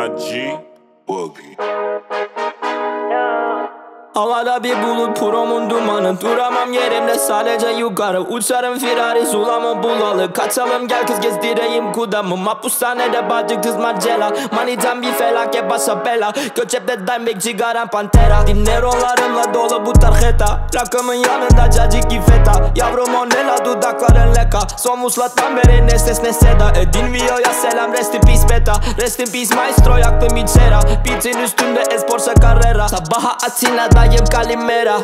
IG Boogie. Havada bir bulut, promun dumanı. Duramam yerimde, sadece yukarı. Uçarım firari, sulamı bulalı. Kaçalım gel kız, gezdireyim kudamı. Mahpushanede bacı kız Marcella. Manitan bir felaket, başa bela. Göçepte Dimebag, cigaram Pantera. Dinlerolarımla dolu bu tarjeta. Rakımın yanında cacık feta. Yavrum o ne la, dudakların leka. Son vuslattan beri ne ses ne seda. Dinviyo'ya selam, rest in peace beta. Rest in peace maestro, yaktım içera. Beat'in üstünde Esporsa Carrera. Sabaha Atina'dayım Kalimera.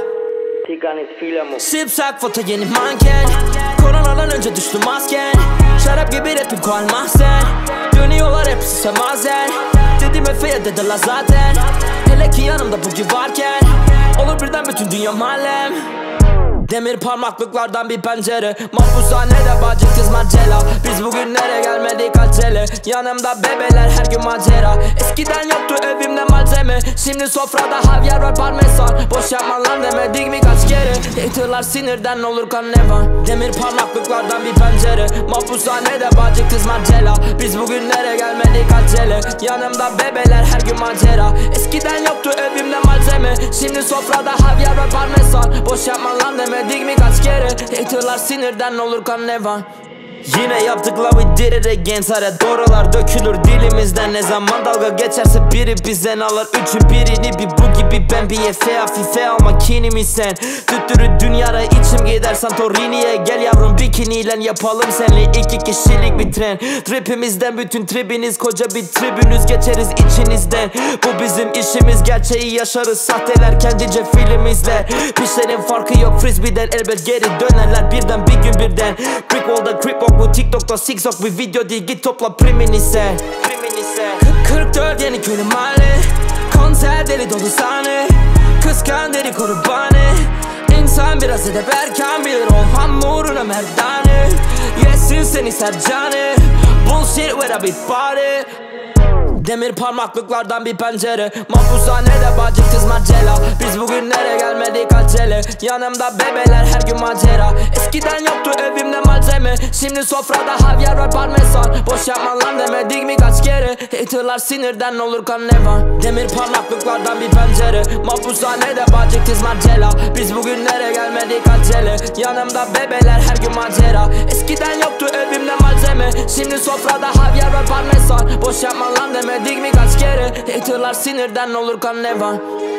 Sipsak foto yeni manken. Koronadan önce düştü masken. Şarap gibi rapim koal mahzen. Dönüyorlar hepsi semazen. Dedim Efe'ye dediler zaten. Hele ki yanımda bugün varken. Olur birden bütün dünya mahallem. Demir parmaklıklardan bir pencere. Mahpushanede bacı kız Marcella. Biz bugünlere gelmedik acele. Yanımda bebeler her gün macera. Eskiden yoktu evimde malzeme. Şimdi sofrada havyar var parmesan. Boş yapma lan demedik mi kaç kere. Haterlar sinirden olur karnevan. Demir parmaklıklardan bir pencere. Mahpushanede bacı kız Marcella. Biz bugünlere gelmedik acele. Yanımda bebeler her gün macera. Eskiden yoktu evimde malzeme. Şimdi sofrada havyar var parmesan. Boş yapma lan demedik mi kaç kere. Haterlar sinirden olur karnevan. Yine yaptık la, we did it again. Sare doğrular dökülür dilimizden. Ne zaman dalga geçerse biri bizden alır. Üçün birini bir bu gibi ben. Bir Efe hafife alma kinimi sen. Tüttürü dünyara içim gider Santorini'ye. Gel yavrum bikiniyle yapalım senle 2 kişilik bir tren. Tripimizden bütün tribiniz koca bir tribünüz. Geçeriz içinizden. Bu bizim işimiz, gerçeği yaşarız. Sahteler kendince film izler. Pişlerin farkı yok frisbeeden, elbet geri dönerler birden bir gün birden. Brick wall'da creep walk, bu TikTok'ta zigzag bir video değil, git topla primini sen. 44 yeni köylü mahalle. Konser deli dolu sahne. Kıskan deli kurbanı. İnsan biraz edep erken bilir, o hamuruna merdane. Yesin seni sercanı. Bullshit with a big body. Demir parmaklıklardan bir pencere. Mahpushanede bacı kız Marcella. Biz bugünlere gelmedik acele. Yanımda bebeler her gün macera. Eskiden yoktu evimde malzeme. Şimdi sofrada havyar var parmesan. Boş yapma lan demedik mi kaç kere. Haterlar sinirden olur karnevan. Demir parmaklıklardan bir pencere. Mahpushanede bacı kız Marcella. Biz bugünlere gelmedik acele. Yanımda bebeler her gün macera. Eskiden yoktu evimde malzeme. Şimdi sofrada havyar var parmesan. Boş yapma lan demedik mi kaç kere. Haterlar sinirden olur karnevan.